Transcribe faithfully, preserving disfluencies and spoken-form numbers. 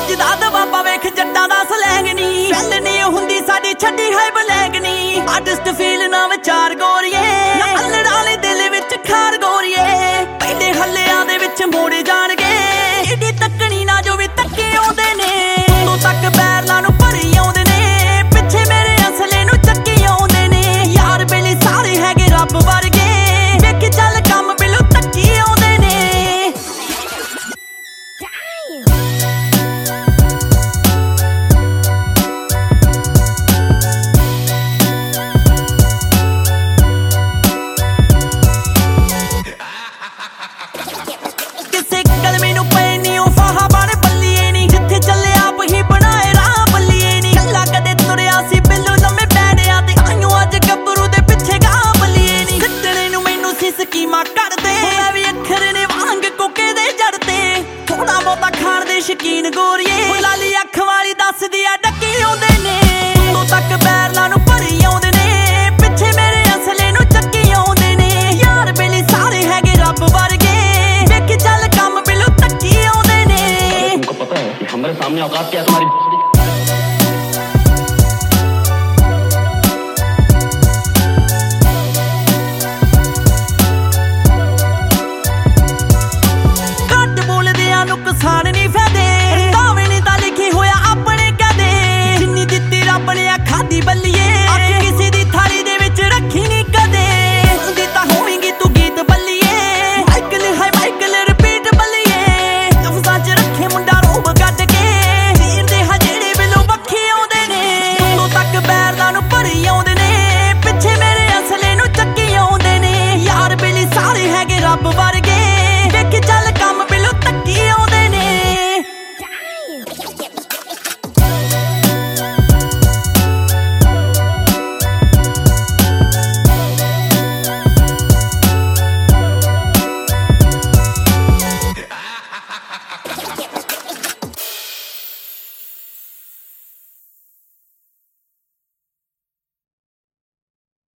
ਵੱਜਦਾ ਦਬਾਬਾ ਵੇਖ ਜੱਟਾਂ ਦਾ ਸਲੈਂਗ ਨੀ ਗੱਲ ਨੀ ਹੁੰਦੀ ਸਾਡੀ ਛੱਡੀ ਹੈ ਬਲੈਂਗ ਨੀ ਆਰਟਿਸਟ ਫੀਲ ਨਾ ਵਿਚਾਰ ਗੋਰੀਏ ਨਾ ਅਲੜਾਂ ਵਾਲੇ ਦਿਲ ਵਿੱਚ ਖਾਰ ਗੋਰੀਏ ਪਹਿਲੇ ਹੱਲਿਆਂ ਦੇ ਵਿੱਚ ਮੋੜੇ ਜਾਣਗੇ ਏਡੀ ਤੱਕਣੀ ਨਾ ਜੋ ਵੀ ਤੱਕੇ ਆਉਂਦੇ ਨੇ ਤੂੰ ਤੱਕ ਬੈਰਲਾਂ ਨੂੰ ਭਰੀ ਆਉਂਦੇ ਨੇ ਪਿੱਛੇ ਮੇਰੇ ਅਸਲੇ ਨੂੰ ਚੱਕੀ ਆਉਂਦੇ ਨੇ ਯਾਰ ਬੇਲੀ ਸਾਰੇ ਹੈਗੇ ਰੱਬ ਵਰਗੇ ਵੇਖ ਚੱਲ ਕੰਮ ਬਿਲੂ ਤੱਕੀ ਆਉਂਦੇ ਨੇ ਕਿਸੇ ਕਲਮੇ ਨੂੰ ਪਏ ਨੀ ਉਹ ਫਾਹਾ ਬਣ ਬੱਲੀਏ ਨੀ ਜਿੱਥੇ ਚੱਲੇ ਆਪ ਹੀ ਬਣਾਏ ਰਾਹ ਬੱਲੀਏ ਨੀ ਕੱਲਾ ਕਦੇ ਤੁਰਿਆ ਸੀ ਬਿੱਲੂ ਲੰਮੇ ਪੈੜਿਆਂ ਤੇ ਆਇਓ ਅੱਜ ਗੱਭਰੂ ਦੇ ਪਿੱਛੇ ਗਾਹ ਬੱਲੀਏ ਨੀ ਖੱਟਣੇ ਨੂੰ ਮੈਨੂੰ ਸੀ ਸਕੀਮਾਂ ਕੱਢਦੇ ਮੈਂ ਵੀ ਅੱਖਰ ਨੇ ਵਾਂਗ ਕੋਕੇ ਦੇ ਜੜ ਤੇ ਥੋੜਾ ਬਹੁਤਾ ਖਾਣ ਦੇ ਸ਼ਕੀਨ ਗੋਰੀਏ ਲਾਲੀ ਅੱਖ ਵਾਲੀ ਦੱਸਦੀ ਆ ਡੱਕੀ ਆਉਂਦੇ ਨੇ ਤੂੰ ਤੱਕ ਬੈਰਲਾਂ ਨੂੰ ਭਰੀ ਆਉਂਦੇ ਨੇ ਪਿੱਛੇ ਮੇਰੇ ਅਸਲੇ ਨੂੰ ਚੱਕੀ ਆਉਂਦੇ ਨੇ ਯਾਰ ਬੇਲੀ ਸਾਰੇ ਹੈਗੇ ਰੱਬ ਵਰਗੇ ਵੇਖ ਚੱਲ ਕੰਮ ਬਿਲੂ ਤੱਕੀ ਆਉਂਦੇ ਨੇ तुमको पता है कि हमारे सामने औकात क्या है तुम्हारी